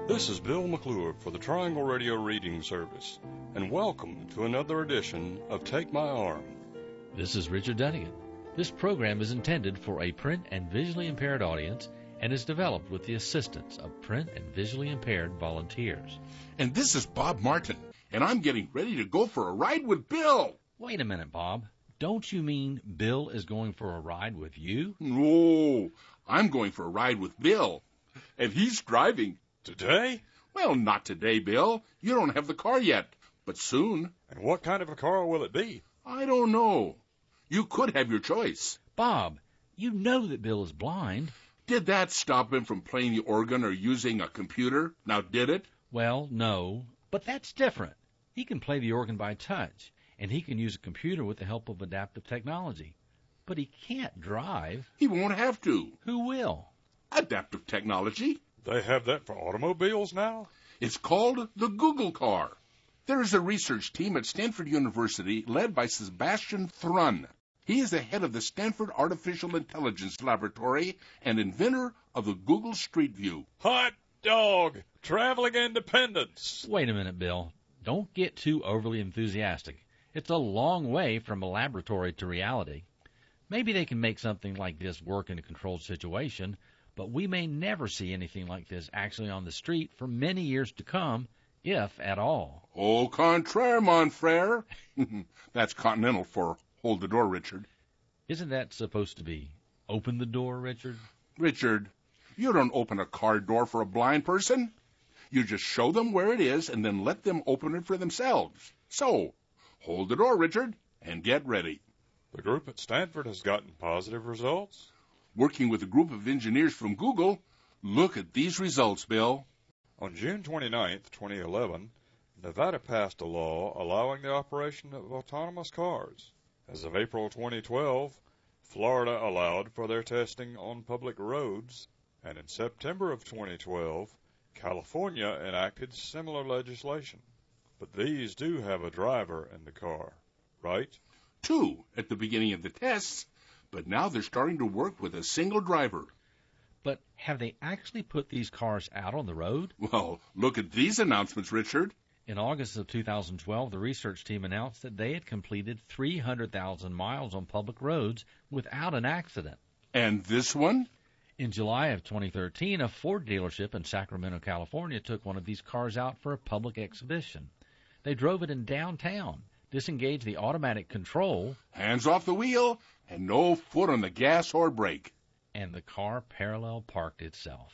This is Bill McClure for the Triangle Radio Reading Service, and welcome to another edition of Take My Arm. This is Richard Dunnigan. This program is intended for a print and visually impaired audience and is developed with the assistance of print and visually impaired volunteers. And this is Bob Martin, and I'm getting ready to go for a ride with Bill. Wait a minute, Bob. Don't you mean Bill is going for a ride with you? No, I'm going for a ride with Bill, and he's driving. Today? Well, not today, Bill. You don't have the car yet, but soon. And what kind of a car will it be? I don't know. You could have your choice. Bob, you know that Bill is blind. Did that stop him from playing the organ or using a computer? Now, did it? Well, no, but that's different. He can play the organ by touch, and he can use a computer with the help of adaptive technology. But he can't drive. He won't have to. Who will? Adaptive technology. They have that for automobiles now? It's called the Google car. There is a research team at Stanford University led by Sebastian Thrun. He is the head of the Stanford Artificial Intelligence Laboratory and inventor of the Google Street View. Hot dog! Traveling independence! Wait a minute, Bill. Don't get too overly enthusiastic. It's a long way from a laboratory to reality. Maybe they can make something like this work in a controlled situation, but we may never see anything like this actually on the street for many years to come, if at all. Au contraire, mon frere. That's Continental for hold the door, Richard. Isn't that supposed to be open the door, Richard? Richard, you don't open a car door for a blind person. You just show them where it is and then let them open it for themselves. So, hold the door, Richard, and get ready. The group at Stanford has gotten positive results. Working with a group of engineers from Google, look at these results, Bill. On June 29, 2011, Nevada passed a law allowing the operation of autonomous cars. As of April 2012, Florida allowed for their testing on public roads, and in September of 2012, California enacted similar legislation. But these do have a driver in the car, right? 2 at the beginning of the tests, but now they're starting to work with a single driver. But have they actually put these cars out on the road? Well, look at these announcements, Richard. In August of 2012, the research team announced that they had completed 300,000 miles on public roads without an accident. And this one? In July of 2013, a Ford dealership in Sacramento, California, took one of these cars out for a public exhibition. They drove it in downtown, disengaged the automatic control, hands off the wheel, and no foot on the gas or brake. And the car parallel parked itself.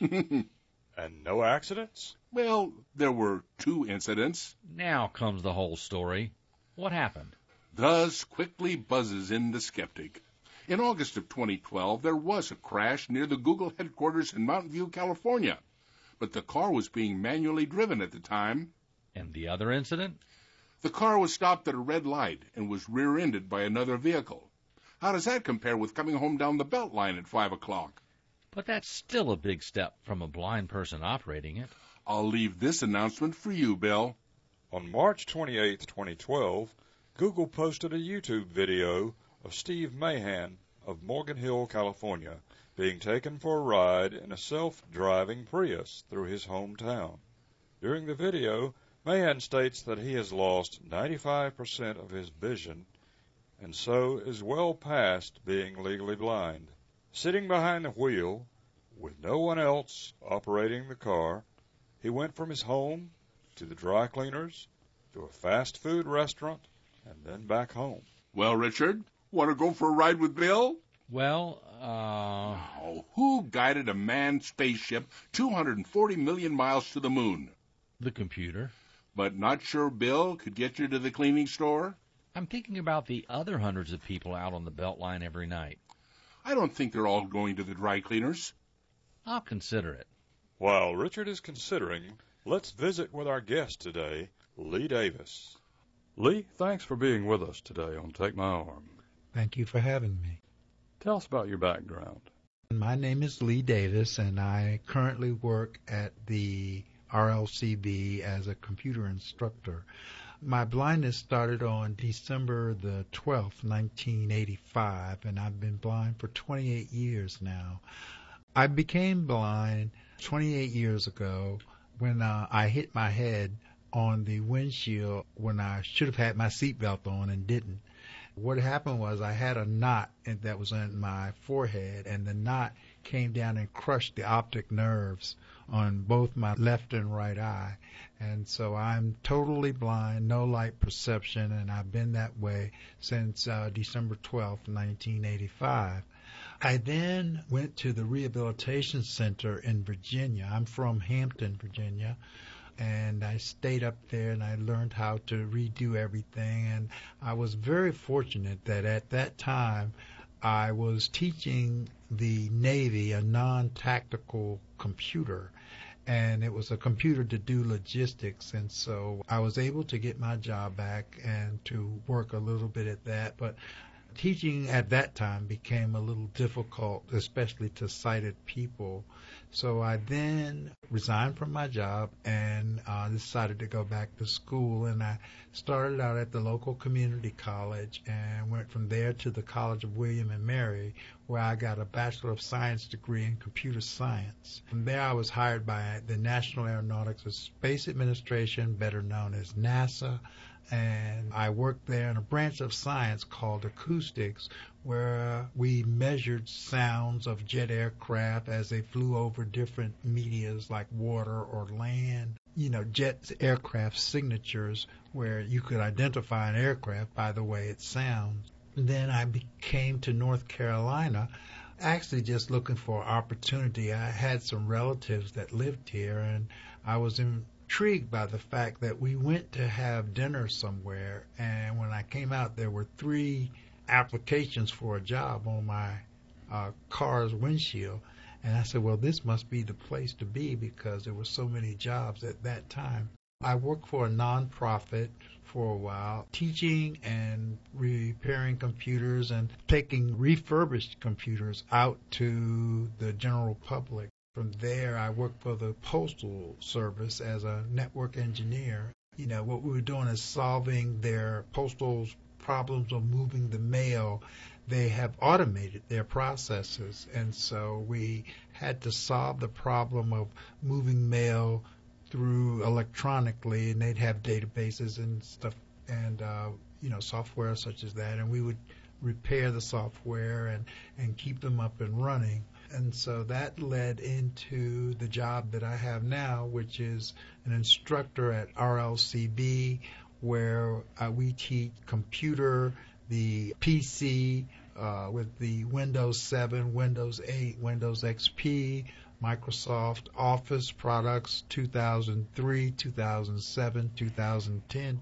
And no accidents? Well, there were 2 incidents. Now comes the whole story. What happened? Thus quickly buzzes in the skeptic. In August of 2012, there was a crash near the Google headquarters in Mountain View, California. But the car was being manually driven at the time. And the other incident? The car was stopped at a red light and was rear-ended by another vehicle. How does that compare with coming home down the Beltline at 5 o'clock? But that's still a big step from a blind person operating it. I'll leave this announcement for you, Bill. On March 28, 2012, Google posted a YouTube video of Steve Mahan of Morgan Hill, California, being taken for a ride in a self-driving Prius through his hometown. During the video, Mahan states that he has lost 95% of his vision and so is well past being legally blind. Sitting behind the wheel, with no one else operating the car, he went from his home to the dry cleaners, to a fast food restaurant, and then back home. Well, Richard, want to go for a ride with Bill? Well, Oh, who guided a manned spaceship 240 million miles to the moon? The computer. But not sure Bill could get you to the cleaning store? I'm thinking about the other hundreds of people out on the Beltline every night. I don't think they're all going to the dry cleaners. I'll consider it. While Richard is considering, let's visit with our guest today, Lee Davis. Lee, thanks for being with us today on Take My Arm. Thank you for having me. Tell us about your background. My name is Lee Davis, and I currently work at the RLCB as a computer instructor. My blindness started on December the 12th, 1985, and I've been blind for 28 years now. I became blind 28 years ago when I hit my head on the windshield when I should have had my seatbelt on and didn't. What happened was I had a knot that was in my forehead, and the knot came down and crushed the optic nerves on both my left and right eye. And so I'm totally blind, no light perception, and I've been that way since December 12th, 1985. I then went to the Rehabilitation Center in Virginia. I'm from Hampton, Virginia. And I stayed up there and I learned how to redo everything. And I was very fortunate that at that time I was teaching the Navy a non-tactical computer. And it was a computer to do logistics. And so I was able to get my job back and to work a little bit at that. But teaching at that time became a little difficult, especially to sighted people. So I then resigned from my job and decided to go back to school. And I started out at the local community college and went from there to the College of William and Mary, where I got a Bachelor of Science degree in computer science. From there I was hired by the National Aeronautics and Space Administration, better known as NASA. And I worked there in a branch of science called acoustics, where we measured sounds of jet aircraft as they flew over different medias like water or land. You know, jet aircraft signatures where you could identify an aircraft by the way it sounds. Then I came to North Carolina, actually just looking for opportunity. I had some relatives that lived here, and I was intrigued by the fact that we went to have dinner somewhere, and when I came out there were 3 applications for a job on my car's windshield. And I said, well, this must be the place to be because there were so many jobs at that time. I worked for a nonprofit for a while, teaching and repairing computers and taking refurbished computers out to the general public. From there, I worked for the Postal Service as a network engineer. You know, what we were doing is solving their postal problems of moving the mail. They have automated their processes, and so we had to solve the problem of moving mail through electronically, and they'd have databases and stuff and, software such as that, and we would repair the software and keep them up and running. And so that led into the job that I have now, which is an instructor at RLCB, where we teach computer, the PC with the Windows 7, Windows 8, Windows XP, Microsoft Office products 2003, 2007, 2010,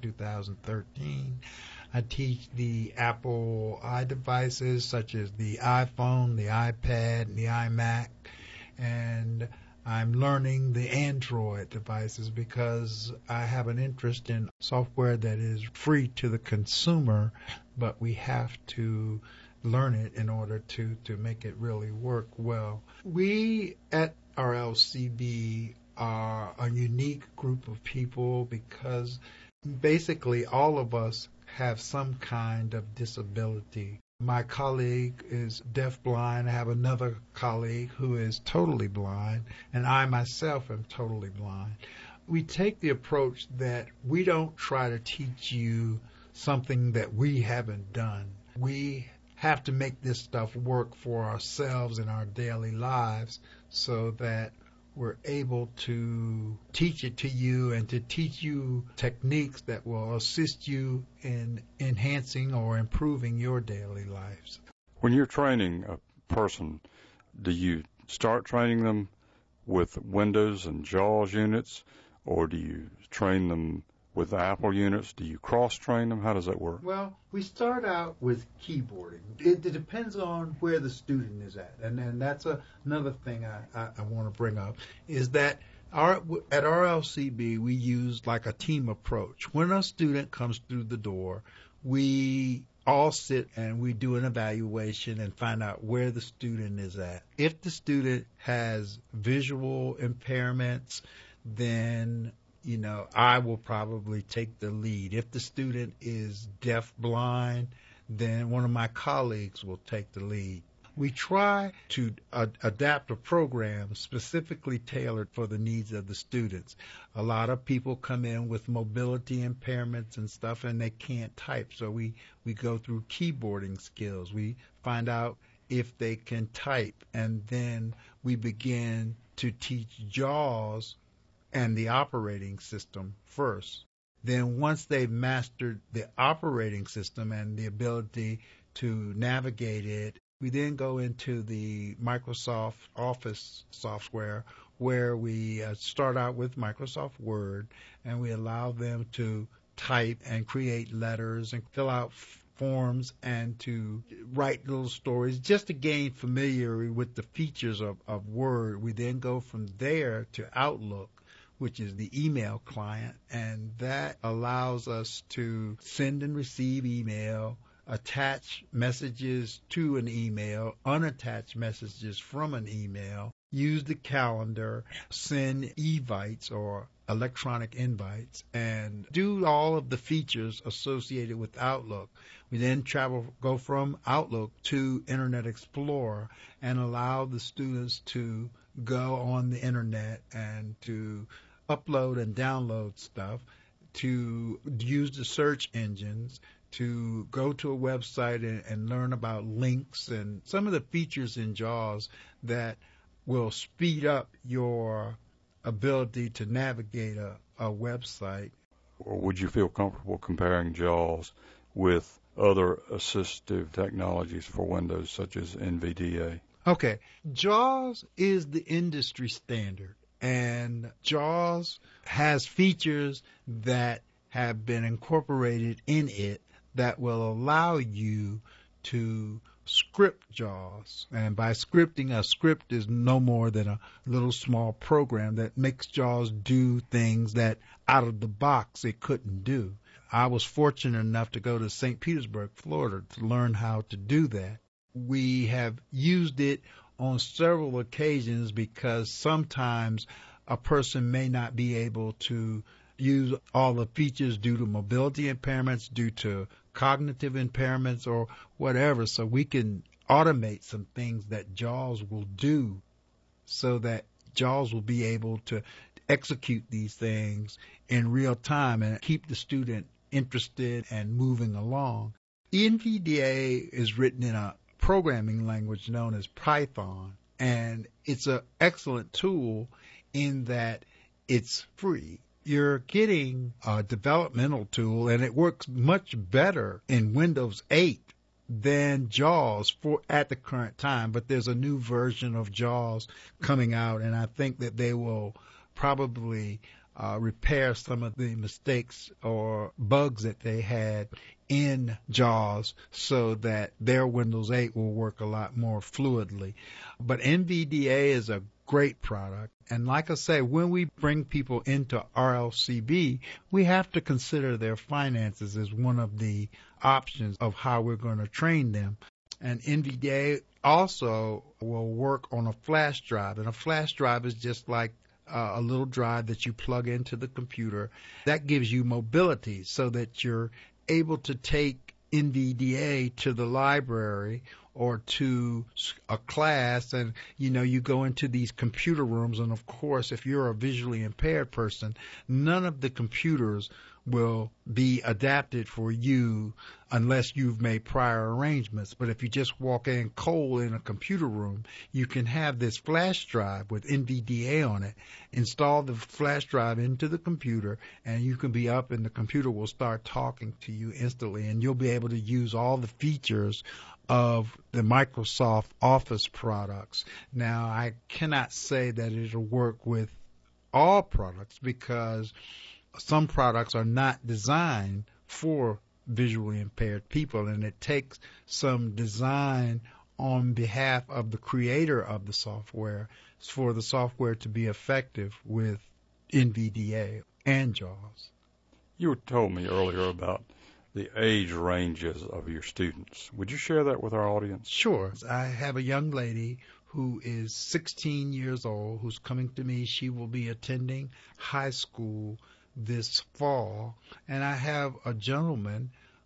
2013. I teach the Apple iDevices such as the iPhone, the iPad, and the iMac, and I'm learning the Android devices because I have an interest in software that is free to the consumer, but we have to learn it in order to make it really work well. We at RLCB are a unique group of people because basically all of us have some kind of disability. My colleague is deafblind. I have another colleague who is totally blind, and I myself am totally blind. We take the approach that we don't try to teach you something that we haven't done. We have to make this stuff work for ourselves in our daily lives so that we're able to teach it to you and to teach you techniques that will assist you in enhancing or improving your daily lives. When you're training a person, do you start training them with Windows and JAWS units, or do you train them with Apple units? Do you cross-train them? How does that work? Well, we start out with keyboarding. It depends on where the student is at. And that's another thing I want to bring up, is that at RLCB, we use like a team approach. When a student comes through the door, we all sit and we do an evaluation and find out where the student is at. If the student has visual impairments, then I will probably take the lead. If the student is deaf-blind, then one of my colleagues will take the lead. We try to adapt a program specifically tailored for the needs of the students. A lot of people come in with mobility impairments and stuff, and they can't type. So we go through keyboarding skills. We find out if they can type, and then we begin to teach JAWS and the operating system first. Then once they've mastered the operating system and the ability to navigate it, we then go into the Microsoft Office software, where we start out with Microsoft Word, and we allow them to type and create letters and fill out forms and to write little stories just to gain familiarity with the features of Word. We then go from there to Outlook, which is the email client, and that allows us to send and receive email, attach messages to an email, unattach messages from an email, use the calendar, send evites or electronic invites, and do all of the features associated with Outlook. We then go from Outlook to Internet Explorer and allow the students to go on the Internet and to upload and download stuff, to use the search engines, to go to a website and learn about links and some of the features in JAWS that will speed up your ability to navigate a website. Or would you feel comfortable comparing JAWS with other assistive technologies for Windows, such as NVDA? Okay, JAWS is the industry standard, and JAWS has features that have been incorporated in it that will allow you to script JAWS. And by scripting, a script is no more than a little small program that makes JAWS do things that out of the box it couldn't do. I was fortunate enough to go to St. Petersburg, Florida, to learn how to do that. We have used it on several occasions because sometimes a person may not be able to use all the features due to mobility impairments, due to cognitive impairments, or whatever. So we can automate some things that JAWS will do so that JAWS will be able to execute these things in real time and keep the student interested and moving along. NVDA is written in a programming language known as Python, and it's an excellent tool in that it's free. You're getting a developmental tool, and it works much better in Windows 8 than JAWS at the current time. But there's a new version of JAWS coming out, and I think that they will probably repair some of the mistakes or bugs that they had in JAWS so that their Windows 8 will work a lot more fluidly. But NVDA is a great product. And like I say, when we bring people into RLCB, we have to consider their finances as one of the options of how we're going to train them. And NVDA also will work on a flash drive. And a flash drive is just like a little drive that you plug into the computer. That gives you mobility so that you're able to take NVDA to the library or to a class, and you go into these computer rooms, and of course if you're a visually impaired person, none of the computers will be adapted for you unless you've made prior arrangements. But if you just walk in cold in a computer room, you can have this flash drive with NVDA on it, install the flash drive into the computer, and you can be up and the computer will start talking to you instantly, and you'll be able to use all the features of the Microsoft Office products. Now, I cannot say that it'll work with all products because some products are not designed for visually impaired people, and it takes some design on behalf of the creator of the software for the software to be effective with NVDA and JAWS. You told me earlier about the age ranges of your students. Would you share that with our audience? Sure. I have a young lady who is 16 years old who's coming to me. She will be attending high school this fall. And I have a gentleman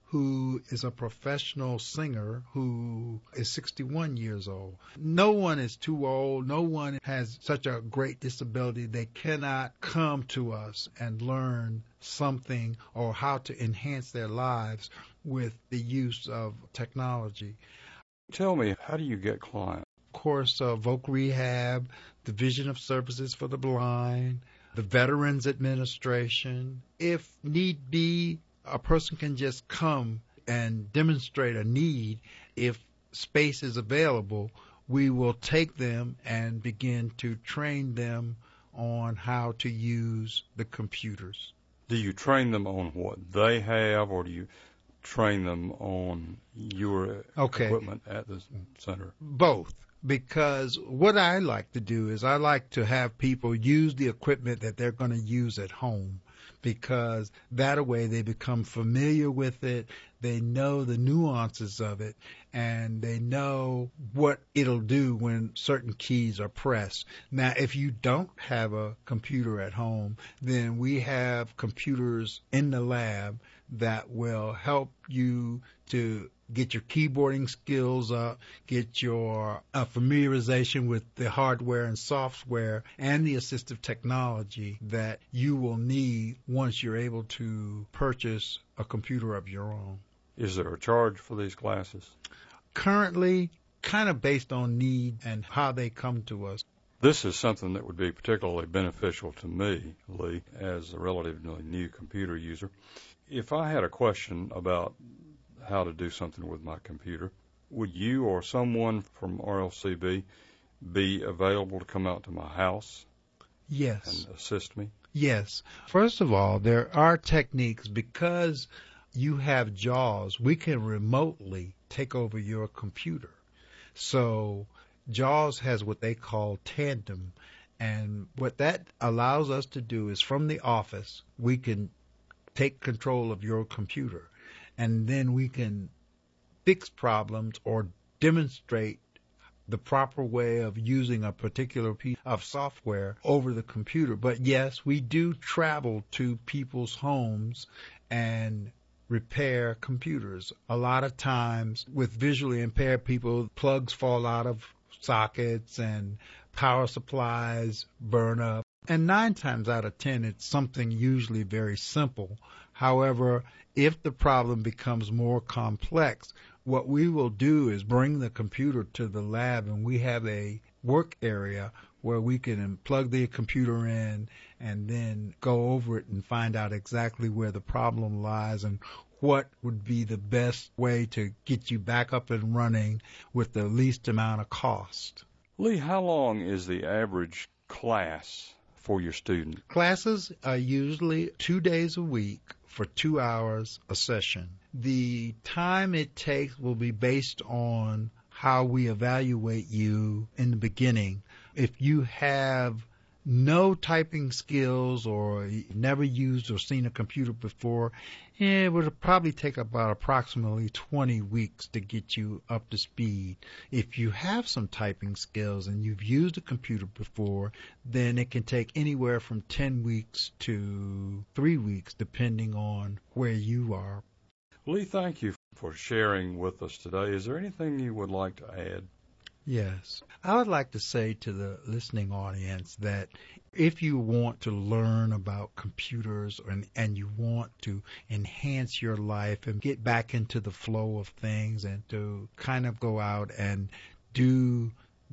who is a professional singer who is 61 years old. No one is too old. No one has such a great disability they cannot come to us and learn something or how to enhance their lives with the use of technology. Tell me, how do you get clients? Of course, Voc Rehab, Division of Services for the Blind, the Veterans Administration. If need be, a person can just come and demonstrate a need. If space is available, we will take them and begin to train them on how to use the computers. Do you train them on what they have, or do you train them on your equipment at the center? Both. Because what I like to do is I like to have people use the equipment that they're going to use at home, because that way they become familiar with it, they know the nuances of it, and they know what it'll do when certain keys are pressed. Now, if you don't have a computer at home, then we have computers in the lab that will help you to get your keyboarding skills up, get your familiarization with the hardware and software and the assistive technology that you will need once you're able to purchase a computer of your own. Is there a charge for these classes? Currently, kind of based on need and how they come to us. This is something that would be particularly beneficial to me, Lee, as a relatively new computer user. If I had a question about how to do something with my computer, would you or someone from RLCB be available to come out to my house? Yes. And assist me? Yes. First of all, there are techniques. Because you have JAWS, we can remotely take over your computer. So JAWS has what they call tandem. And what that allows us to do is from the office, we can take control of your computer. And then we can fix problems or demonstrate the proper way of using a particular piece of software over the computer. But yes, we do travel to people's homes and repair computers. A lot of times with visually impaired people, plugs fall out of sockets and power supplies burn up. And 9 times out of 10, it's something usually very simple. However, if the problem becomes more complex, what we will do is bring the computer to the lab, and we have a work area where we can plug the computer in and then go over it and find out exactly where the problem lies and what would be the best way to get you back up and running with the least amount of cost. Lee, how long is the average class for your student? Classes are usually 2 days a week for 2 hours a session. The time it takes will be based on how we evaluate you in the beginning. If you have no typing skills or never used or seen a computer before, it would probably take about approximately 20 weeks to get you up to speed. If you have some typing skills and you've used a computer before, then it can take anywhere from 10 weeks to 3 weeks, depending on where you are. Lee, thank you for sharing with us today. Is there anything you would like to add? Yes. I would like to say to the listening audience that if you want to learn about computers and you want to enhance your life and get back into the flow of things and to kind of go out and do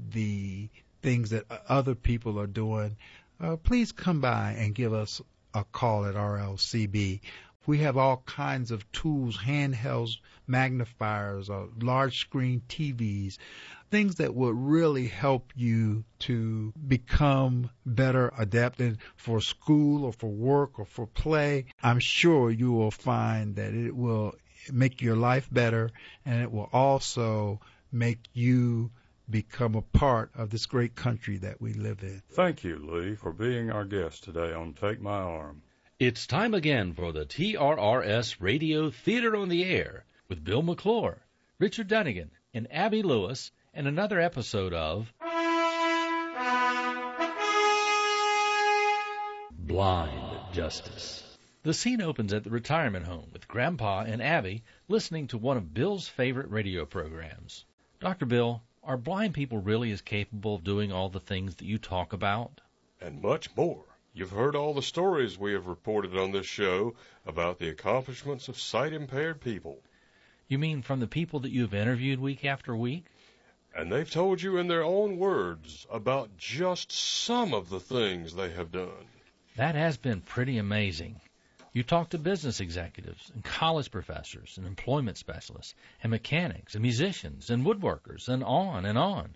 the things that other people are doing, please come by and give us a call at RLCB. We have all kinds of tools, handhelds, magnifiers, large screen TVs, things that would really help you to become better adapted for school or for work or for play. I'm sure you will find that it will make your life better, and it will also make you become a part of this great country that we live in. Thank you, Lee, for being our guest today on Take My Arm. It's time again for the TRRS Radio Theater on the Air with Bill McClure, Richard Dunnigan, and Abby Lewis, and another episode of Blind Justice. The scene opens at the retirement home with Grandpa and Abby listening to one of Bill's favorite radio programs. Dr. Bill, are blind people really as capable of doing all the things that you talk about? And much more. You've heard all the stories we have reported on this show about the accomplishments of sight-impaired people. You mean from the people that you've interviewed week after week? And they've told you in their own words about just some of the things they have done. That has been pretty amazing. You talk to business executives and college professors and employment specialists and mechanics and musicians and woodworkers and on and on.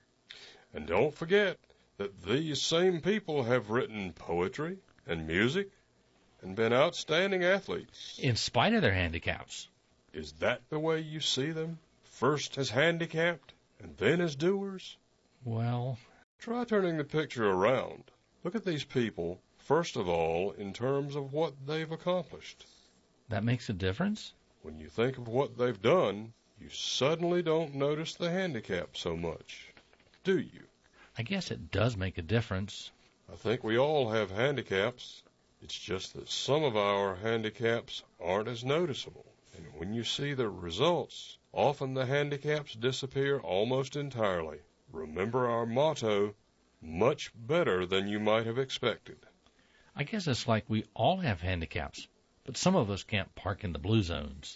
And don't forget that these same people have written poetry and music and been outstanding athletes. In spite of their handicaps. Is that the way you see them? First as handicapped and then as doers? Well, try turning the picture around. Look at these people, first of all, in terms of what they've accomplished. That makes a difference? When you think of what they've done, you suddenly don't notice the handicap so much, do you? I guess it does make a difference. I think we all have handicaps. It's just that some of our handicaps aren't as noticeable. And when you see the results, often the handicaps disappear almost entirely. Remember our motto, much better than you might have expected. I guess it's like we all have handicaps, but some of us can't park in the blue zones.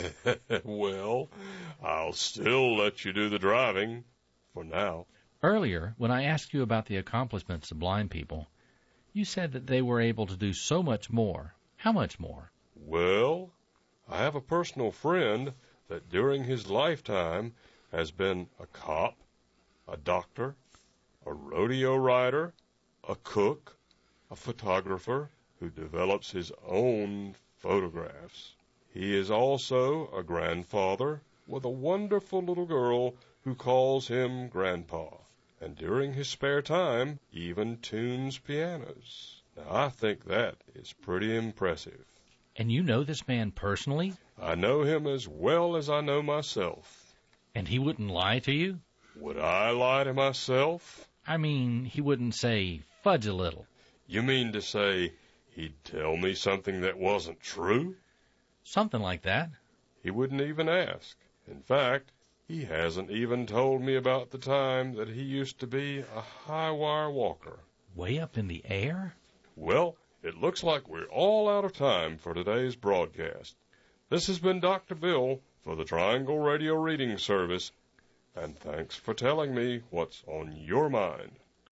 Well, I'll still let you do the driving, for now. Earlier, when I asked you about the accomplishments of blind people, you said that they were able to do so much more. How much more? Well, I have a personal friend that during his lifetime has been a cop, a doctor, a rodeo rider, a cook, a photographer who develops his own photographs. He is also a grandfather with a wonderful little girl who calls him Grandpa, and during his spare time even tunes pianos. Now, I think that is pretty impressive. And you know this man personally? I know him as well as I know myself. And he wouldn't lie to you? Would I lie to myself? I mean, he wouldn't say, fudge a little. You mean to say he'd tell me something that wasn't true? Something like that. He wouldn't even ask. In fact, he hasn't even told me about the time that he used to be a high-wire walker. Way up in the air? Well, it looks like we're all out of time for today's broadcast. This has been Dr. Bill for the Triangle Radio Reading Service, and thanks for telling me what's on your mind.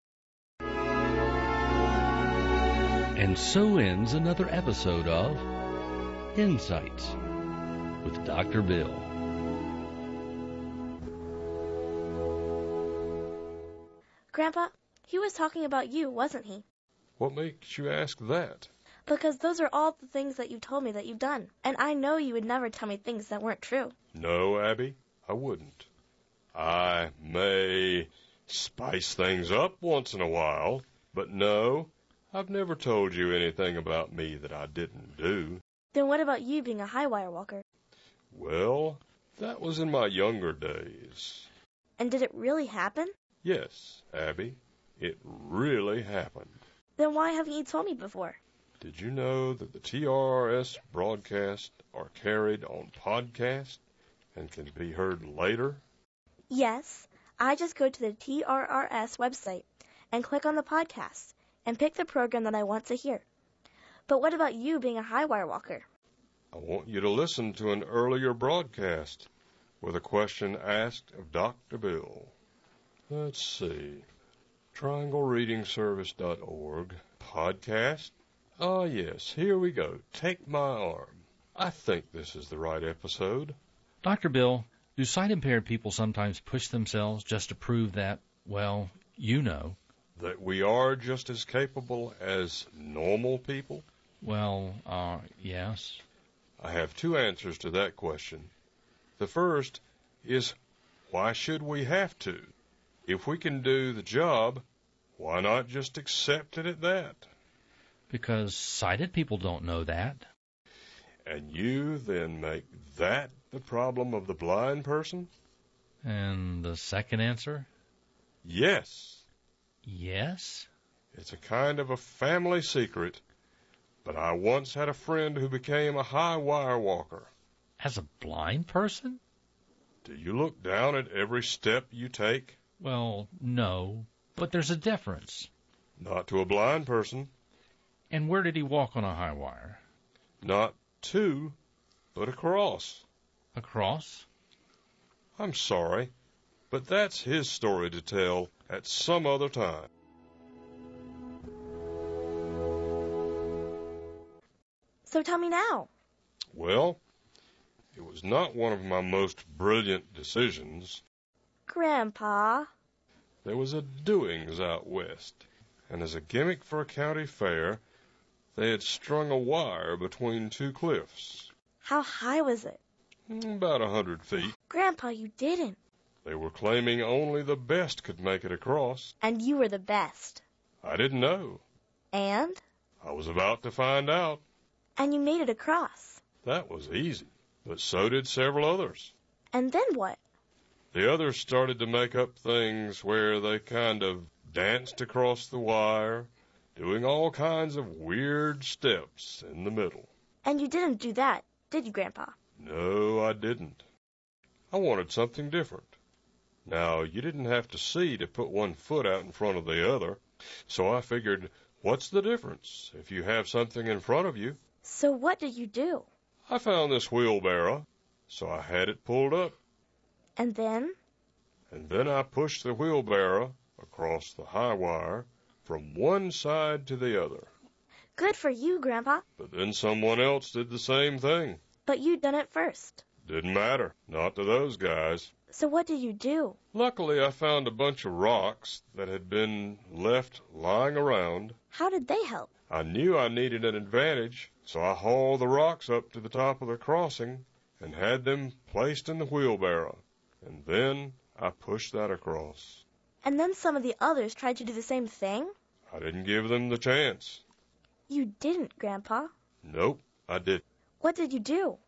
And so ends another episode of Insights with Dr. Bill. Grandpa, he was talking about you, wasn't he? What makes you ask that? Because those are all the things that you told me that you've done. And I know you would never tell me things that weren't true. No, Abby, I wouldn't. I may spice things up once in a while, but no, I've never told you anything about me that I didn't do. Then what about you being a high-wire walker? Well, that was in my younger days. And did it really happen? Yes, Abby, it really happened. Then why haven't you told me before? Did you know that the TRRS broadcasts are carried on podcast and can be heard later? Yes, I just go to the TRRS website and click on the podcast and pick the program that I want to hear. But what about you being a high-wire walker? I want you to listen to an earlier broadcast with a question asked of Dr. Bill. Let's see. TriangleReadingService.org podcast. Oh, yes, here we go. Take my arm. I think this is the right episode. Dr. Bill, do sight-impaired people sometimes push themselves just to prove that, well, you know? That we are just as capable as normal people? Well, yes. I have two answers to that question. The first is, why should we have to? If we can do the job, why not just accept it at that? Because sighted people don't know that. And you then make that the problem of the blind person? And the second answer? Yes. Yes? It's a kind of a family secret, but I once had a friend who became a high wire walker. As a blind person? Do you look down at every step you take? Well, no, but there's a difference. Not to a blind person. And where did he walk on a high wire? Not to, but across. Across? I'm sorry, but that's his story to tell at some other time. So tell me now. Well, it was not one of my most brilliant decisions. Grandpa. There was a doings out west, and as a gimmick for a county fair, they had strung a wire between two cliffs. How high was it? About 100 feet. Grandpa, you didn't. They were claiming only the best could make it across. And you were the best. I didn't know. And? I was about to find out. And you made it across. That was easy, but so did several others. And then what? The others started to make up things where they kind of danced across the wire, doing all kinds of weird steps in the middle. And you didn't do that, did you, Grandpa? No, I didn't. I wanted something different. Now, you didn't have to see to put one foot out in front of the other, so I figured, what's the difference if you have something in front of you? So what did you do? I found this wheelbarrow, so I had it pulled up. And then? And then I pushed the wheelbarrow across the high wire from one side to the other. Good for you, Grandpa. But then someone else did the same thing. But you'd done it first. Didn't matter. Not to those guys. So what did you do? Luckily, I found a bunch of rocks that had been left lying around. How did they help? I knew I needed an advantage, so I hauled the rocks up to the top of the crossing and had them placed in the wheelbarrow. And then I pushed that across. And then some of the others tried to do the same thing? I didn't give them the chance. You didn't, Grandpa. Nope, I didn't. What did you do?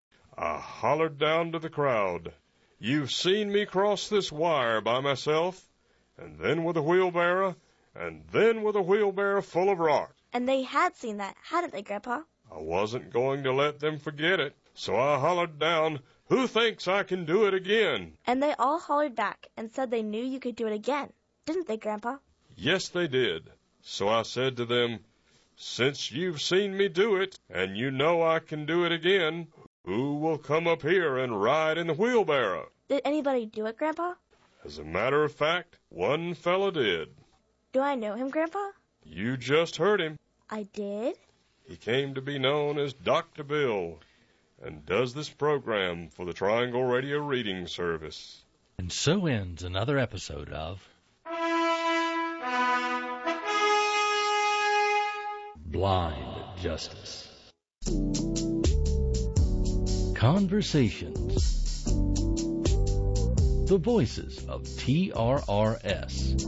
I hollered down to the crowd, "You've seen me cross this wire by myself, and then with a wheelbarrow, and then with a wheelbarrow full of rocks." And they had seen that, hadn't they, Grandpa? I wasn't going to let them forget it, so I hollered down, "Who thinks I can do it again?" And they all hollered back and said they knew you could do it again. Didn't they, Grandpa? Yes, they did. So I said to them, "Since you've seen me do it, and you know I can do it again, who will come up here and ride in the wheelbarrow?" Did anybody do it, Grandpa? As a matter of fact, one fella did. Do I know him, Grandpa? You just heard him. I did? He came to be known as Dr. Bill and does this program for the Triangle Radio Reading Service. And so ends another episode of Blind Justice. Conversations. The voices of TRRS.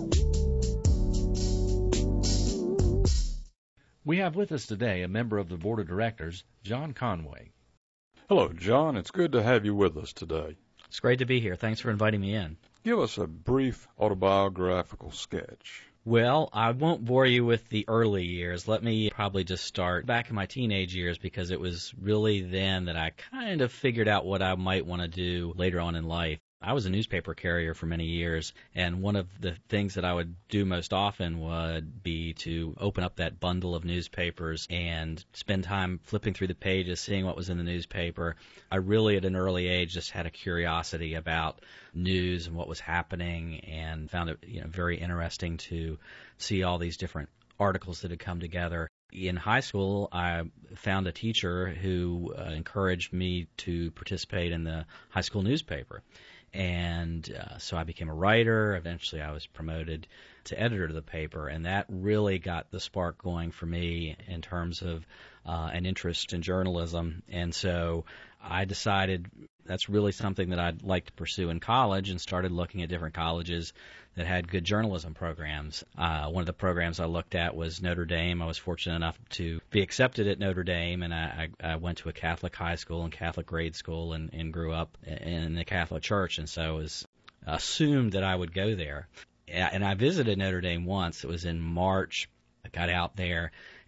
We have with us today a member of the Board of Directors, John Conway. Hello, John. It's good to have you with us today. It's great to be here. Thanks for inviting me in. Give us a brief autobiographical sketch. Well, I won't bore you with the early years. Let me probably just start back in my teenage years, because it was really then that I kind of figured out what I might want to do later on in life. I was a newspaper carrier for many years, and one of the things that I would do most often would be to open up that bundle of newspapers and spend time flipping through the pages, seeing what was in the newspaper. I really, at an early age, just had a curiosity about news and what was happening, and found it very interesting to see all these different articles that had come together. In high school, I found a teacher who encouraged me to participate in the high school newspaper. And so I became a writer. Eventually, I was promoted to editor of the paper, and that really got the spark going for me in terms of an interest in journalism. And so I decided that's really something that I'd like to pursue in college, and started looking at different colleges that had good journalism programs. One of the programs I looked at was Notre Dame. I was fortunate enough to be accepted at Notre Dame, and I went to a Catholic high school and Catholic grade school, and grew up in the Catholic Church, and so it was assumed that I would go there. And I visited Notre Dame once. It was in March. I got out there,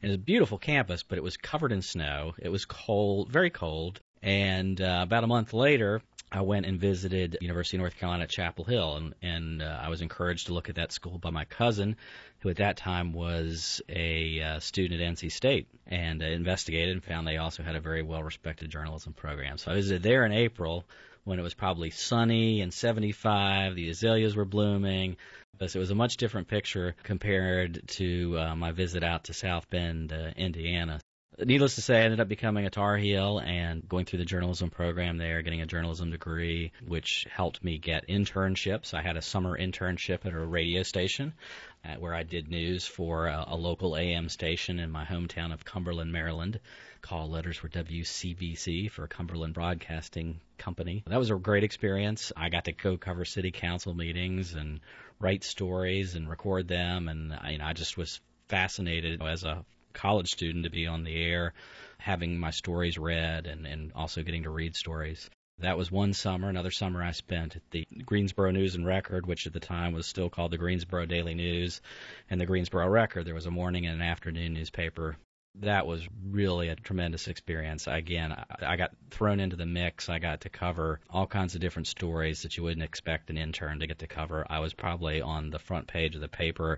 It was a beautiful campus, but it was covered in snow. It was cold, very cold. And about a month later, I went and visited University of North Carolina at Chapel Hill, and I was encouraged to look at that school by my cousin, who at that time was a student at NC State, and investigated and found they also had a very well-respected journalism program. So I visited there in April when it was probably sunny and 75, the azaleas were blooming. But it was a much different picture compared to my visit out to South Bend, Indiana. Needless to say, I ended up becoming a Tar Heel and going through the journalism program there, getting a journalism degree, which helped me get internships. I had a summer internship at a radio station where I did news for a local AM station in my hometown of Cumberland, Maryland. Call letters were WCBC for Cumberland Broadcasting Company. That was a great experience. I got to go cover city council meetings and write stories and record them, and I just was fascinated as a college student to be on the air, having my stories read and also getting to read stories. That was one summer. Another summer I spent at the Greensboro News and Record, which at the time was still called the Greensboro Daily News, and the Greensboro Record. There was a morning and an afternoon newspaper. That was really a tremendous experience. Again, I got thrown into the mix. I got to cover all kinds of different stories that you wouldn't expect an intern to get to cover. I was probably on the front page of the paper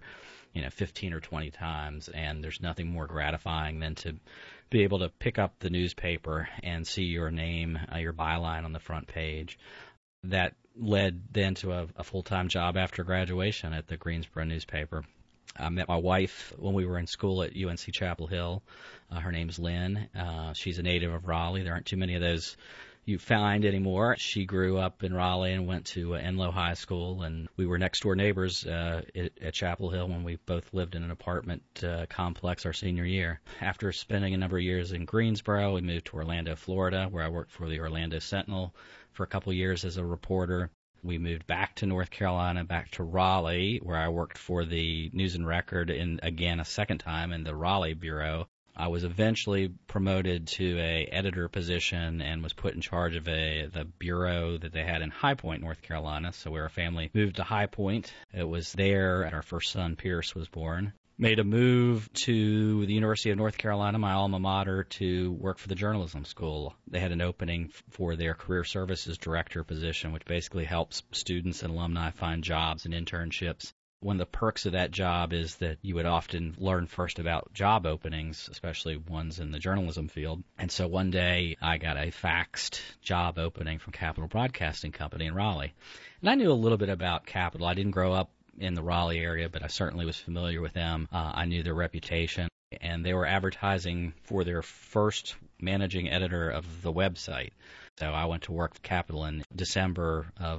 15 or 20 times, and there's nothing more gratifying than to be able to pick up the newspaper and see your name, your byline on the front page. That led then to a full-time job after graduation at the Greensboro newspaper. I met my wife when we were in school at UNC Chapel Hill. Her name's Lynn. She's a native of Raleigh. There aren't too many of those you find anymore. She grew up in Raleigh and went to Enloe High School, and we were next door neighbors at Chapel Hill when we both lived in an apartment complex our senior year. After spending a number of years in Greensboro, we moved to Orlando, Florida, where I worked for the Orlando Sentinel for a couple of years as a reporter. We moved back to North Carolina, back to Raleigh, where I worked for the News and Record, and again a second time in the Raleigh bureau. I was eventually promoted to a editor position and was put in charge of the bureau that they had in High Point, North Carolina. So our family moved to High Point. It was there our first son, Pierce, was born. Made a move to the University of North Carolina, my alma mater, to work for the journalism school. They had an opening for their career services director position, which basically helps students and alumni find jobs and internships. One of the perks of that job is that you would often learn first about job openings, especially ones in the journalism field. And so one day I got a faxed job opening from Capital Broadcasting Company in Raleigh. And I knew a little bit about Capital. I didn't grow up in the Raleigh area, but I certainly was familiar with them. I knew their reputation. And they were advertising for their first managing editor of the website. So I went to work for Capital in December of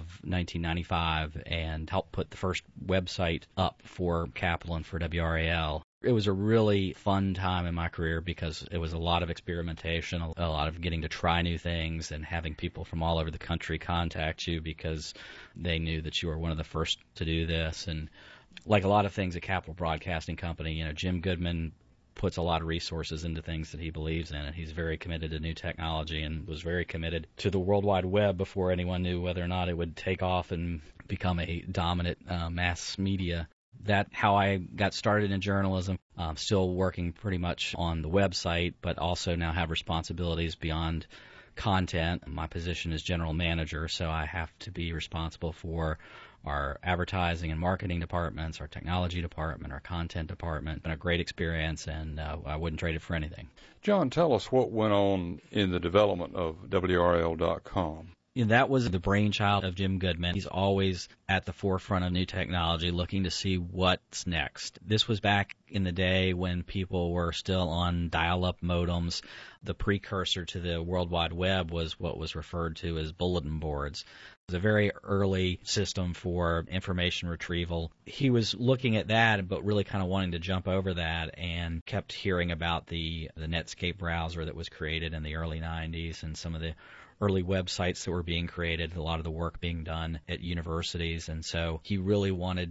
1995 and helped put the first website up for Capital and for WRAL. It was a really fun time in my career because it was a lot of experimentation, a lot of getting to try new things and having people from all over the country contact you because they knew that you were one of the first to do this. And like a lot of things at Capital Broadcasting Company, Jim Goodman puts a lot of resources into things that he believes in, and he's very committed to new technology and was very committed to the World Wide Web before anyone knew whether or not it would take off and become a dominant mass media. That's how I got started in journalism. I'm still working pretty much on the website, but also now have responsibilities beyond content. My position is general manager, so I have to be responsible for our advertising and marketing departments, our technology department, our content department. It's been a great experience, and I wouldn't trade it for anything. John, tell us what went on in the development of WRAL.com. And that was the brainchild of Jim Goodman. He's always at the forefront of new technology, looking to see what's next. This was back in the day when people were still on dial-up modems. The precursor to the World Wide Web was what was referred to as bulletin boards. It was a very early system for information retrieval. He was looking at that, but really kind of wanting to jump over that, and kept hearing about the Netscape browser that was created in the early 90s and some of the early websites that were being created, a lot of the work being done at universities. And so he really wanted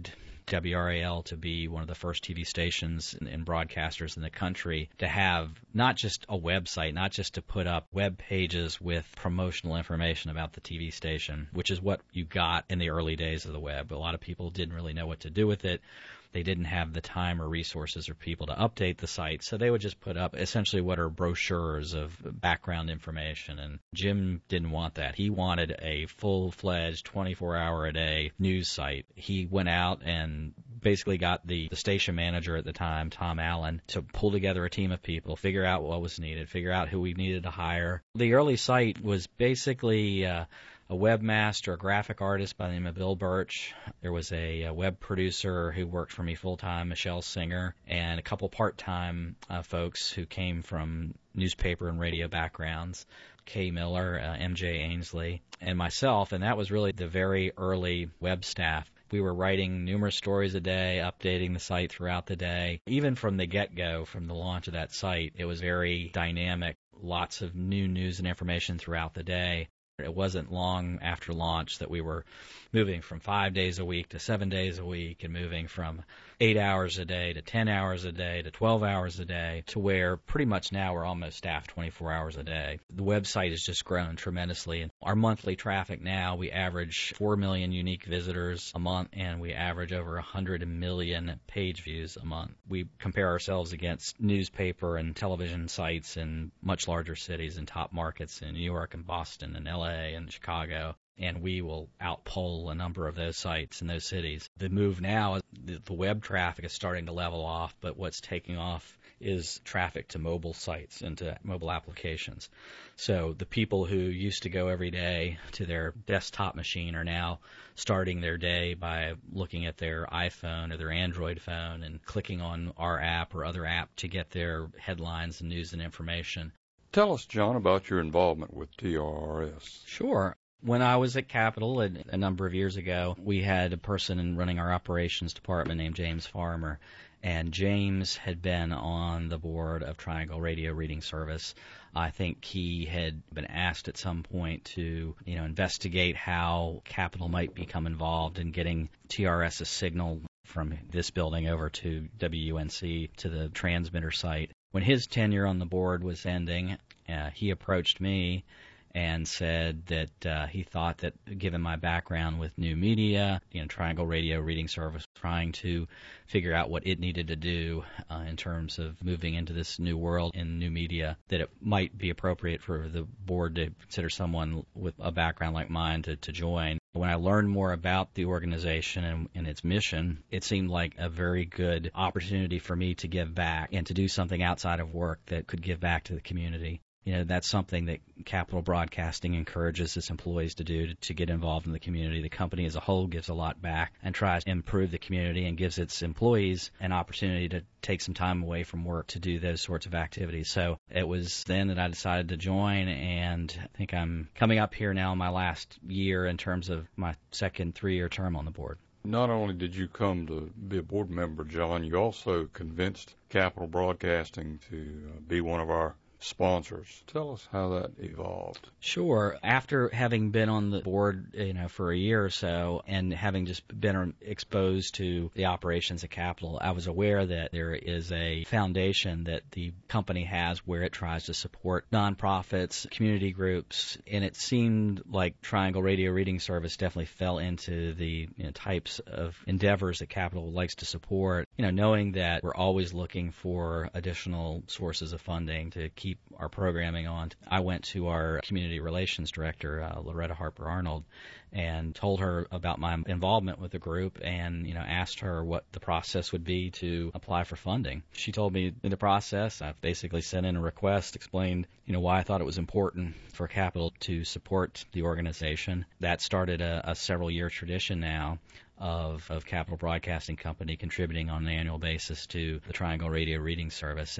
WRAL to be one of the first TV stations and broadcasters in the country to have not just a website, not just to put up web pages with promotional information about the TV station, which is what you got in the early days of the web. A lot of people didn't really know what to do with it. They didn't have the time or resources or people to update the site, so they would just put up essentially what are brochures of background information. And Jim didn't want that. He wanted a full-fledged 24-hour-a-day news site. He went out and basically got the station manager at the time, Tom Allen, to pull together a team of people, figure out what was needed, figure out who we needed to hire. The early site was basically a webmaster, a graphic artist by the name of Bill Birch. There was a web producer who worked for me full-time, Michelle Singer, and a couple part-time folks who came from newspaper and radio backgrounds, Kay Miller, MJ Ainsley, and myself, and that was really the very early web staff. We were writing numerous stories a day, updating the site throughout the day. Even from the get-go, from the launch of that site, it was very dynamic, lots of new news and information throughout the day. It wasn't long after launch that we were moving from 5 days a week to 7 days a week and moving from 8 hours a day to 10 hours a day to 12 hours a day to where pretty much now we're almost staffed 24 hours a day. The website has just grown tremendously. And our monthly traffic now, we average 4 million unique visitors a month, and we average over 100 million page views a month. We compare ourselves against newspaper and television sites in much larger cities and top markets in New York and Boston and LA and Chicago, and we will outpoll a number of those sites in those cities. The move now, the web traffic is starting to level off, but what's taking off is traffic to mobile sites and to mobile applications. So the people who used to go every day to their desktop machine are now starting their day by looking at their iPhone or their Android phone and clicking on our app or other app to get their headlines and news and information. Tell us, John, about your involvement with TRRS. Sure. When I was at Capitol a number of years ago, we had a person running our operations department named James Farmer, and James had been on the board of Triangle Radio Reading Service. I think he had been asked at some point to, investigate how Capitol might become involved in getting TRS's signal from this building over to WUNC to the transmitter site. When his tenure on the board was ending, he approached me and said that he thought that, given my background with new media, Triangle Radio Reading Service, trying to figure out what it needed to do in terms of moving into this new world in new media, that it might be appropriate for the board to consider someone with a background like mine to join. When I learned more about the organization and its mission, it seemed like a very good opportunity for me to give back and to do something outside of work that could give back to the community. That's something that Capitol Broadcasting encourages its employees to do, to get involved in the community. The company as a whole gives a lot back and tries to improve the community and gives its employees an opportunity to take some time away from work to do those sorts of activities. So it was then that I decided to join, and I think I'm coming up here now in my last year in terms of my second 3-year term on the board. Not only did you come to be a board member, John, you also convinced Capitol Broadcasting to be one of our sponsors. Tell us how that evolved. Sure. After having been on the board, for a year or so, and having just been exposed to the operations at Capitol, I was aware that there is a foundation that the company has where it tries to support nonprofits, community groups, and it seemed like Triangle Radio Reading Service definitely fell into the types of endeavors that Capitol likes to support. Knowing that we're always looking for additional sources of funding to keep our programming on, I went to our community relations director, Loretta Harper Arnold, and told her about my involvement with the group and, asked her what the process would be to apply for funding. She told me in the process, I basically sent in a request, explained, why I thought it was important for Capitol to support the organization. That started a several-year tradition now of Capitol Broadcasting Company contributing on an annual basis to the Triangle Radio Reading Service. And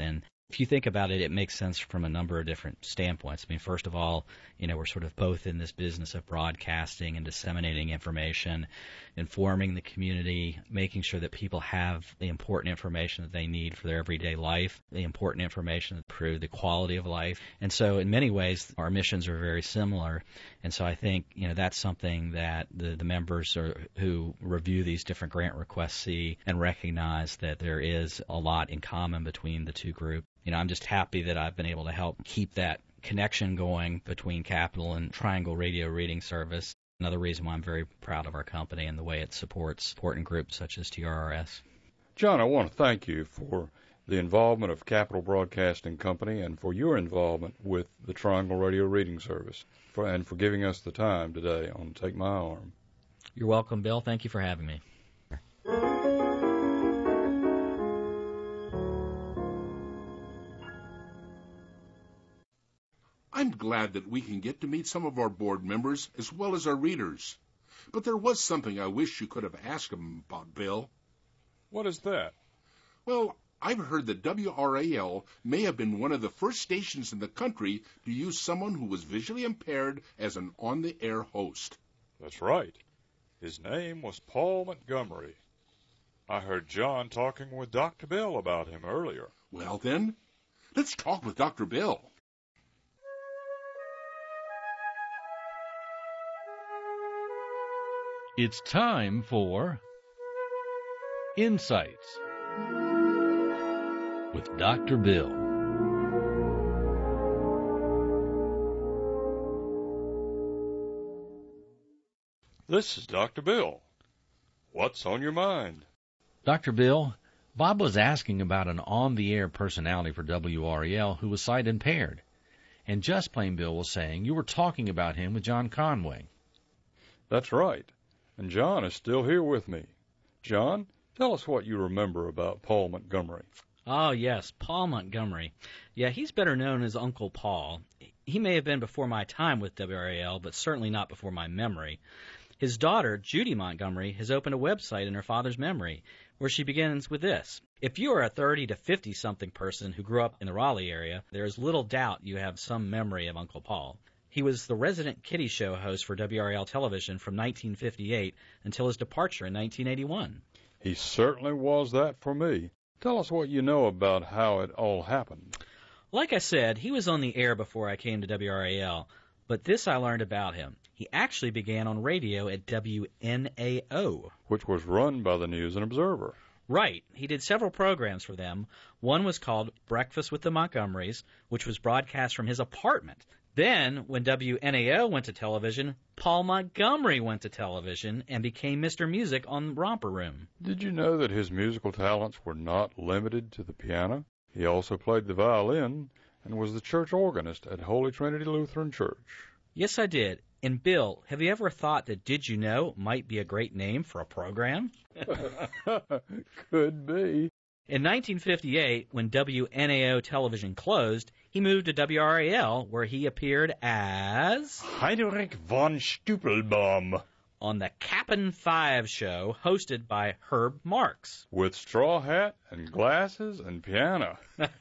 If you think about it, it makes sense from a number of different standpoints. I mean, first of all, we're sort of both in this business of broadcasting and disseminating information, informing the community, making sure that people have the important information that they need for their everyday life, the important information that improve the quality of life. And so in many ways, our missions are very similar. And so I think, that's something that the members who review these different grant requests see and recognize that there is a lot in common between the two groups. I'm just happy that I've been able to help keep that connection going between Capital and Triangle Radio Reading Service. Another reason why I'm very proud of our company and the way it supports important groups such as TRRS. John, I want to thank you for the involvement of Capital Broadcasting Company and for your involvement with the Triangle Radio Reading Service and for giving us the time today on Take My Arm. You're welcome, Bill. Thank you for having me. I'm glad that we can get to meet some of our board members as well as our readers. But there was something I wish you could have asked them about, Bill. What is that? Well, I've heard that WRAL may have been one of the first stations in the country to use someone who was visually impaired as an on-the-air host. That's right. His name was Paul Montgomery. I heard John talking with Dr. Bill about him earlier. Well, then, let's talk with Dr. Bill. It's time for Insights with Dr. Bill. This is Dr. Bill. What's on your mind? Dr. Bill, Bob was asking about an on-the-air personality for WREL who was sight impaired. And Just Plain Bill was saying you were talking about him with John Conway. That's right. And John is still here with me. John, tell us what you remember about Paul Montgomery. Oh, yes, Paul Montgomery. Yeah, he's better known as Uncle Paul. He may have been before my time with WRAL, but certainly not before my memory. His daughter, Judy Montgomery, has opened a website in her father's memory where she begins with this. If you are a 30 to 50-something person who grew up in the Raleigh area, there is little doubt you have some memory of Uncle Paul. He was the resident kiddie show host for WRAL television from 1958 until his departure in 1981. He certainly was that for me. Tell us what you know about how it all happened. Like I said, he was on the air before I came to WRAL, but this I learned about him. He actually began on radio at WNAO, which was run by the News and Observer. Right. He did several programs for them. One was called Breakfast with the Montgomerys, which was broadcast from his apartment. Then, when WNAO went to television, Paul Montgomery went to television and became Mr. Music on Romper Room. Did you know that his musical talents were not limited to the piano? He also played the violin and was the church organist at Holy Trinity Lutheran Church. Yes, I did. And Bill, have you ever thought that Did You Know might be a great name for a program? Could be. In 1958, when WNAO television closed, he moved to WRAL, where he appeared as Heinrich von Stüppelbaum on the Cap'n 5 show, hosted by Herb Marks. With straw hat and glasses and piano.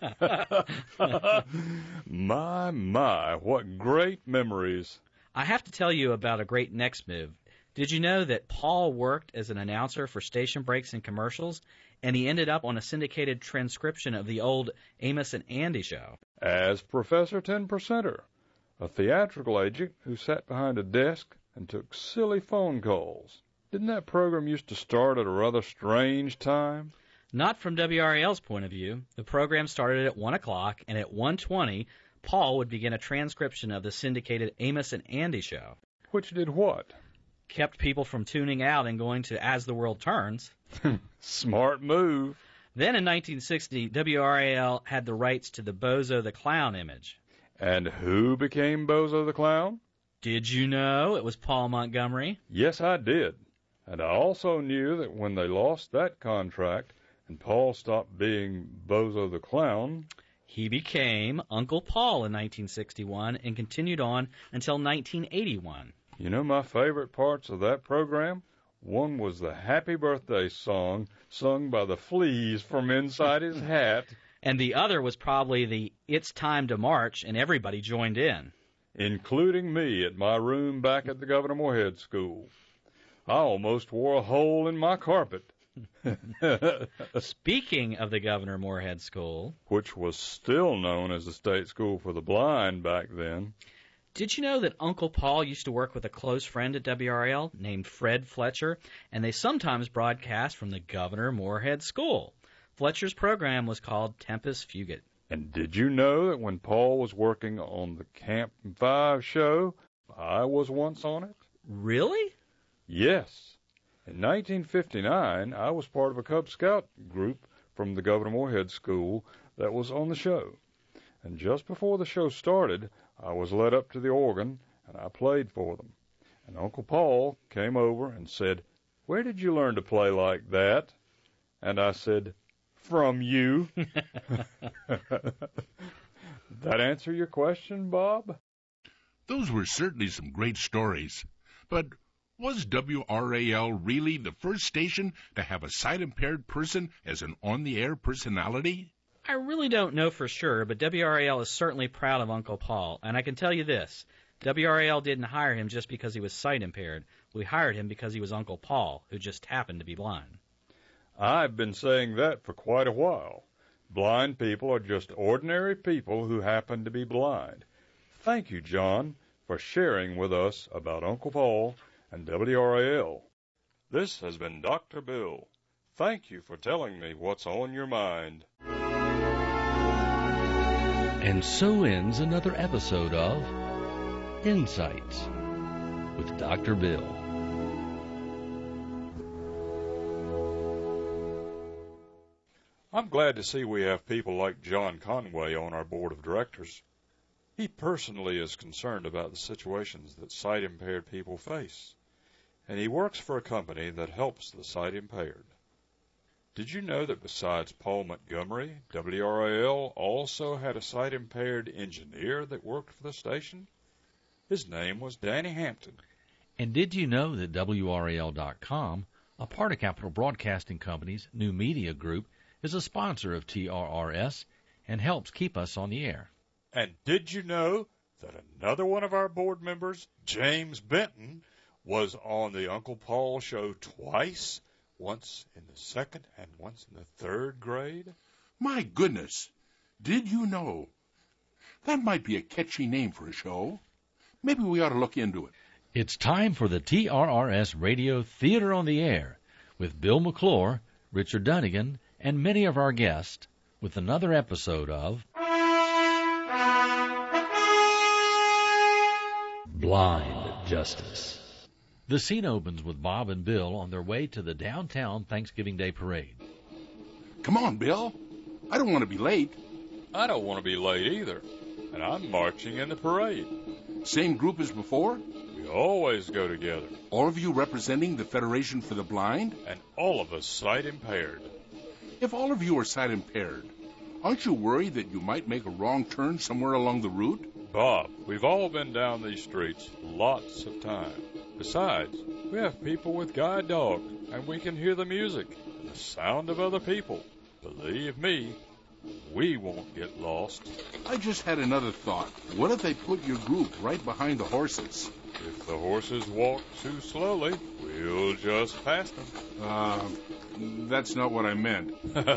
My, what great memories. I have to tell you about a great next move. Did you know that Paul worked as an announcer for station breaks and commercials, and he ended up on a syndicated transcription of the old Amos and Andy show? As Professor 10%er, a theatrical agent who sat behind a desk and took silly phone calls. Didn't that program used to start at a rather strange time? Not from WRAL's point of view. The program started at 1 o'clock, and at 1:20, Paul would begin a transcription of the syndicated Amos and Andy show. Which did what? Kept people from tuning out and going to As the World Turns. Smart move. Then in 1960, WRAL had the rights to the Bozo the Clown image. And who became Bozo the Clown? Did you know it was Paul Montgomery? Yes, I did. And I also knew that when they lost that contract and Paul stopped being Bozo the Clown, he became Uncle Paul in 1961 and continued on until 1981. You know my favorite parts of that program? One was the Happy Birthday song sung by the fleas from inside his hat. And the other was probably the "It's time to march," and everybody joined in. Including me at my room back at the Governor Moorhead School. I almost wore a hole in my carpet. Speaking of the Governor Moorhead School, which was still known as the State School for the Blind back then. Did you know that Uncle Paul used to work with a close friend at WRAL named Fred Fletcher, and they sometimes broadcast from the Governor Moorhead School? Fletcher's program was called Tempus Fugit. And did you know that when Paul was working on the Camp 5 show, I was once on it? Really? Yes. In 1959, I was part of a Cub Scout group from the Governor Moorhead School that was on the show. And just before the show started, I was led up to the organ, and I played for them. And Uncle Paul came over and said, "Where did you learn to play like that?" And I said, "From you." That answer your question, Bob? Those were certainly some great stories. But was WRAL really the first station to have a sight-impaired person as an on-the-air personality? I really don't know for sure, but WRAL is certainly proud of Uncle Paul. And I can tell you this, WRAL didn't hire him just because he was sight-impaired. We hired him because he was Uncle Paul, who just happened to be blind. I've been saying that for quite a while. Blind people are just ordinary people who happen to be blind. Thank you, John, for sharing with us about Uncle Paul and WRAL. This has been Dr. Bill. Thank you for telling me what's on your mind. And so ends another episode of Insights with Dr. Bill. I'm glad to see we have people like John Conway on our board of directors. He personally is concerned about the situations that sight-impaired people face, and he works for a company that helps the sight-impaired. Did you know that besides Paul Montgomery, WRAL also had a sight-impaired engineer that worked for the station? His name was Danny Hampton. And did you know that WRAL.com, a part of Capital Broadcasting Company's new media group, is a sponsor of TRRS and helps keep us on the air? And did you know that another one of our board members, James Benton, was on the Uncle Paul show twice? Once in the second and once in the third grade? My goodness! Did you know? That might be a catchy name for a show. Maybe we ought to look into it. It's time for the TRRS Radio Theater on the Air with Bill McClure, Richard Dunnigan, and many of our guests with another episode of Blind Justice. The scene opens with Bob and Bill on their way to the downtown Thanksgiving Day parade. Come on, Bill. I don't want to be late. I don't want to be late either, and I'm marching in the parade. Same group as before? We always go together. All of you representing the Federation for the Blind? And all of us sight-impaired. If all of you are sight-impaired, aren't you worried that you might make a wrong turn somewhere along the route? Bob, we've all been down these streets lots of times. Besides, we have people with guide dogs, and we can hear the music and the sound of other people. Believe me, we won't get lost. I just had another thought. What if they put your group right behind the horses? If the horses walk too slowly, we'll just pass them. That's not what I meant.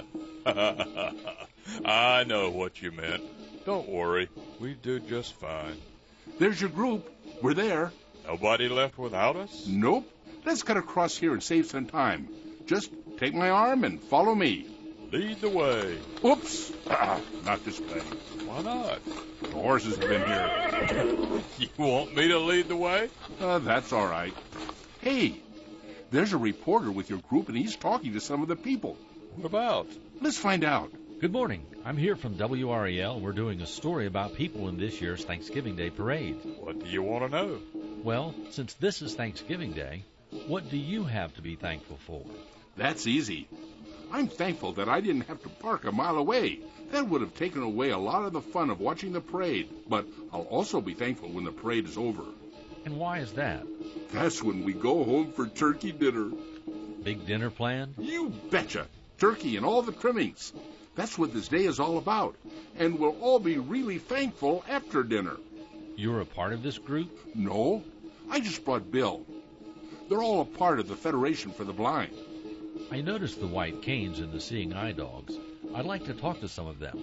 I know what you meant. Don't worry, we do just fine. There's your group. We're there. Nobody left without us? Nope. Let's cut across here and save some time. Just take my arm and follow me. Lead the way. Oops. Not this way. Why not? The horses have been here. You want me to lead the way? That's all right. Hey, there's a reporter with your group, and he's talking to some of the people. What about? Let's find out. Good morning. I'm here from WRAL. We're doing a story about people in this year's Thanksgiving Day parade. What do you want to know? Well, since this is Thanksgiving Day, what do you have to be thankful for? That's easy. I'm thankful that I didn't have to park a mile away. That would have taken away a lot of the fun of watching the parade. But I'll also be thankful when the parade is over. And why is that? That's when we go home for turkey dinner. Big dinner plan? You betcha. Turkey and all the trimmings. That's what this day is all about, and we'll all be really thankful after dinner. You're a part of this group? No, I just brought Bill. They're all a part of the Federation for the Blind. I noticed the white canes and the seeing eye dogs. I'd like to talk to some of them.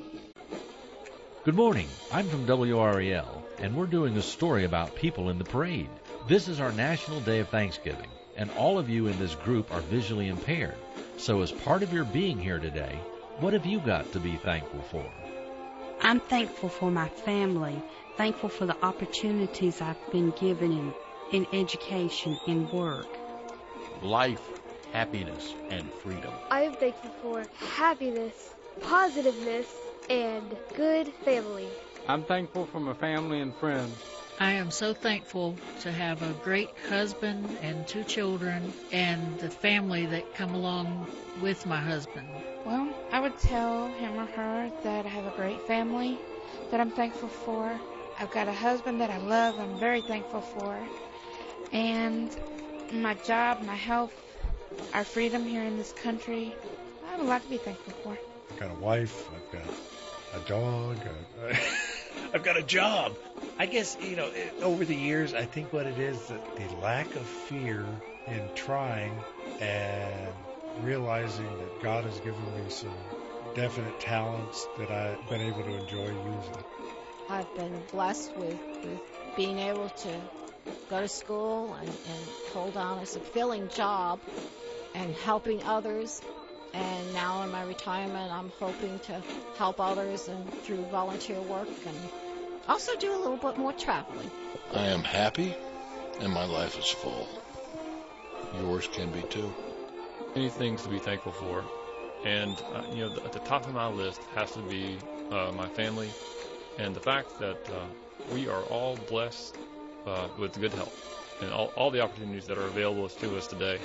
Good morning. I'm from WREL, and we're doing a story about people in the parade. This is our National Day of Thanksgiving, and all of you in this group are visually impaired. So as part of your being here today, what have you got to be thankful for? I'm thankful for my family, thankful for the opportunities I've been given in education, in work. Life, happiness, and freedom. I am thankful for happiness, positiveness, and good family. I'm thankful for my family and friends. I am so thankful to have a great husband and 2 children and the family that come along with my husband. Well, I would tell him or her that I have a great family that I'm thankful for. I've got a husband that I love, I'm very thankful for. And my job, my health, our freedom here in this country, I have a lot to be thankful for. I've got a wife, I've got a dog, I've got a job. I guess, over the years, I think what it is that the lack of fear in trying and realizing that God has given me some definite talents that I've been able to enjoy using. I've been blessed with being able to go to school and hold down a fulfilling job and helping others. And now in my retirement, I'm hoping to help others and through volunteer work and also do a little bit more traveling. I am happy and my life is full. Yours can be too. Many things to be thankful for. And, at the top of my list has to be my family and the fact that we are all blessed with good health and all the opportunities that are available to us today.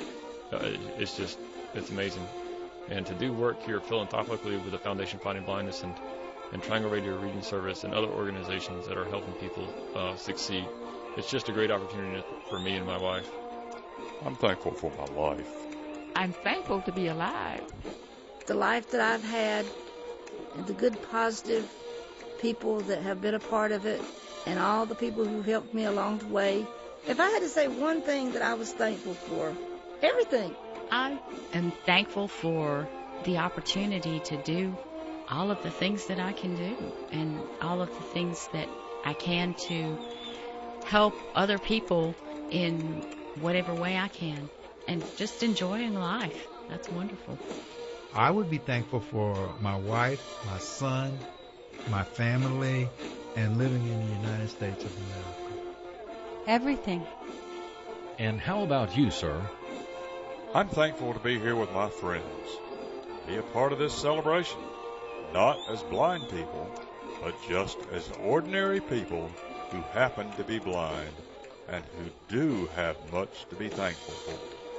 It's amazing. And to do work here philanthropically with the Foundation Fighting Blindness and Triangle Radio Reading Service and other organizations that are helping people succeed, it's just a great opportunity for me and my wife. I'm thankful for my life. I'm thankful to be alive. The life that I've had and the good positive people that have been a part of it and all the people who helped me along the way. If I had to say one thing that I was thankful for, everything. I am thankful for the opportunity to do all of the things that I can do and all of the things that I can to help other people in whatever way I can and just enjoying life. That's wonderful. I would be thankful for my wife, my son, my family, and living in the United States of America. Everything. And how about you, sir? I'm thankful to be here with my friends, be a part of this celebration, not as blind people, but just as ordinary people who happen to be blind and who do have much to be thankful for.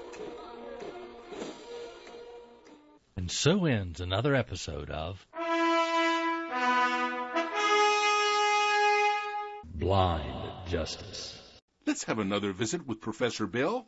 And so ends another episode of Blind Justice. Let's have another visit with Professor Bill.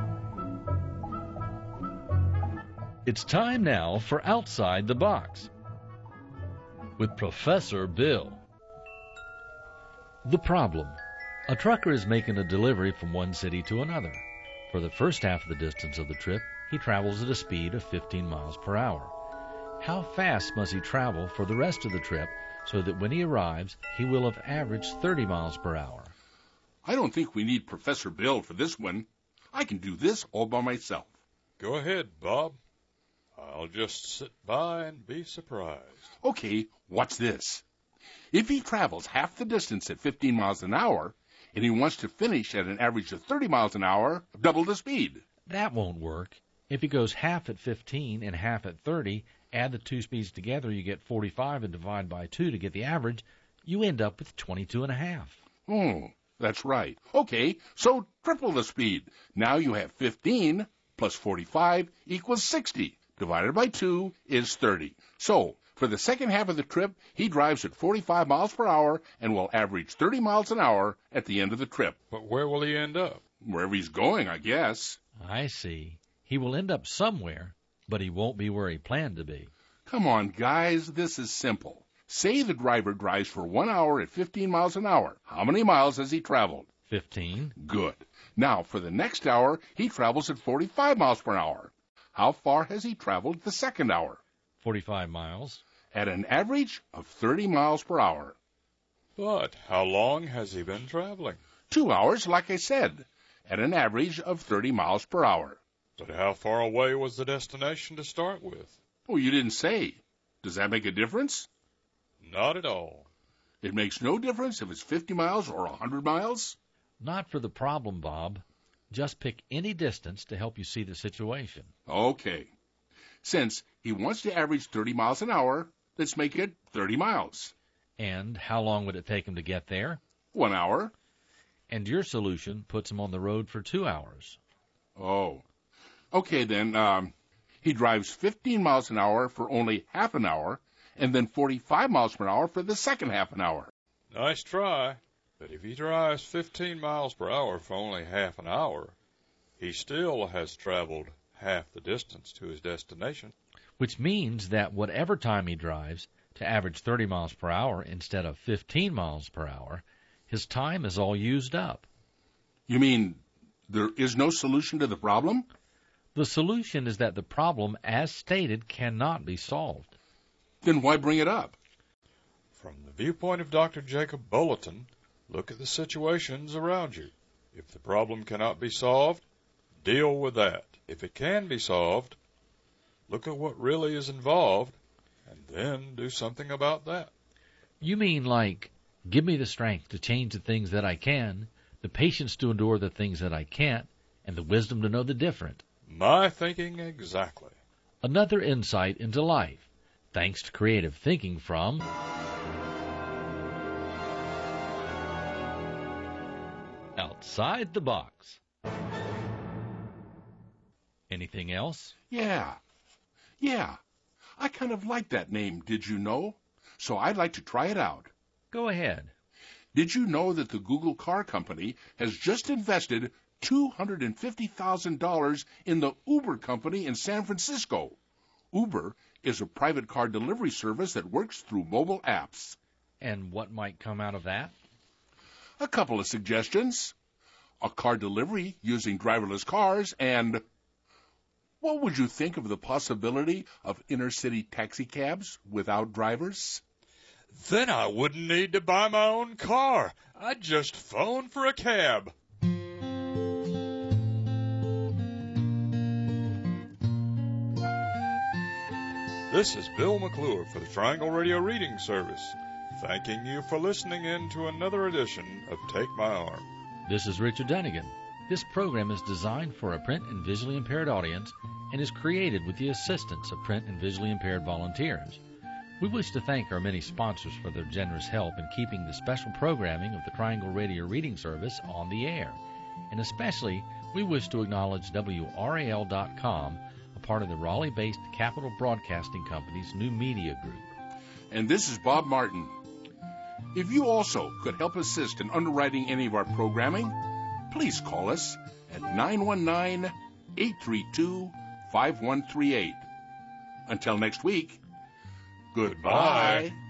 It's time now for Outside the Box with Professor Bill. The problem. A trucker is making a delivery from one city to another. For the first half of the distance of the trip, he travels at a speed of 15 miles per hour. How fast must he travel for the rest of the trip so that when he arrives, he will have averaged 30 miles per hour? I don't think we need Professor Bill for this one. I can do this all by myself. Go ahead, Bob. I'll just sit by and be surprised. Okay, watch this. If he travels half the distance at 15 miles an hour, and he wants to finish at an average of 30 miles an hour, double the speed. That won't work. If he goes half at 15 and half at 30, add the two speeds together, you get 45 and divide by 2 to get the average, you end up with 22 and a half. Oh, that's right. Okay, so triple the speed. Now you have 15 plus 45 equals 60. Divided by 2 is 30. So, for the second half of the trip, he drives at 45 miles per hour and will average 30 miles an hour at the end of the trip. But where will he end up? Wherever he's going, I guess. I see. He will end up somewhere, but he won't be where he planned to be. Come on, guys, this is simple. Say the driver drives for 1 hour at 15 miles an hour. How many miles has he traveled? 15. Good. Now, for the next hour, he travels at 45 miles per hour. How far has he traveled the second hour? 45 miles. At an average of 30 miles per hour. But how long has he been traveling? 2 hours, like I said, at an average of 30 miles per hour. But how far away was the destination to start with? Oh, you didn't say. Does that make a difference? Not at all. It makes no difference if it's 50 miles or 100 miles? Not for the problem, Bob. Just pick any distance to help you see the situation. Okay. Since he wants to average 30 miles an hour, let's make it 30 miles. And how long would it take him to get there? 1 hour. And your solution puts him on the road for 2 hours. Oh. Okay, then, he drives 15 miles an hour for only half an hour, and then 45 miles per hour for the second half an hour. Nice try. But if he drives 15 miles per hour for only half an hour, he still has traveled half the distance to his destination. Which means that whatever time he drives, to average 30 miles per hour instead of 15 miles per hour, his time is all used up. You mean there is no solution to the problem? The solution is that the problem, as stated, cannot be solved. Then why bring it up? From the viewpoint of Dr. Jacob Bulletin, look at the situations around you. If the problem cannot be solved, deal with that. If it can be solved, look at what really is involved, and then do something about that. You mean like, give me the strength to change the things that I can, the patience to endure the things that I can't, and the wisdom to know the different. My thinking exactly. Another insight into life, thanks to creative thinking from Outside the Box. Anything else? Yeah. I kind of like that name, did you know? So I'd like to try it out. Go ahead. Did you know that the Google Car Company has just invested $250,000 in the Uber company in San Francisco? Uber is a private car delivery service that works through mobile apps. And what might come out of that? A couple of suggestions. A car delivery using driverless cars, and what would you think of the possibility of inner-city taxicabs without drivers? Then I wouldn't need to buy my own car. I'd just phone for a cab. This is Bill McClure for the Triangle Radio Reading Service, thanking you for listening in to another edition of Take My Arm. This is Richard Dunnigan. This program is designed for a print and visually impaired audience and is created with the assistance of print and visually impaired volunteers. We wish to thank our many sponsors for their generous help in keeping the special programming of the Triangle Radio Reading Service on the air. And especially, we wish to acknowledge WRAL.com, a part of the Raleigh-based Capital Broadcasting Company's new media group. And this is Bob Martin. If you also could help assist in underwriting any of our programming, please call us at 919-832-5138. Until next week, goodbye.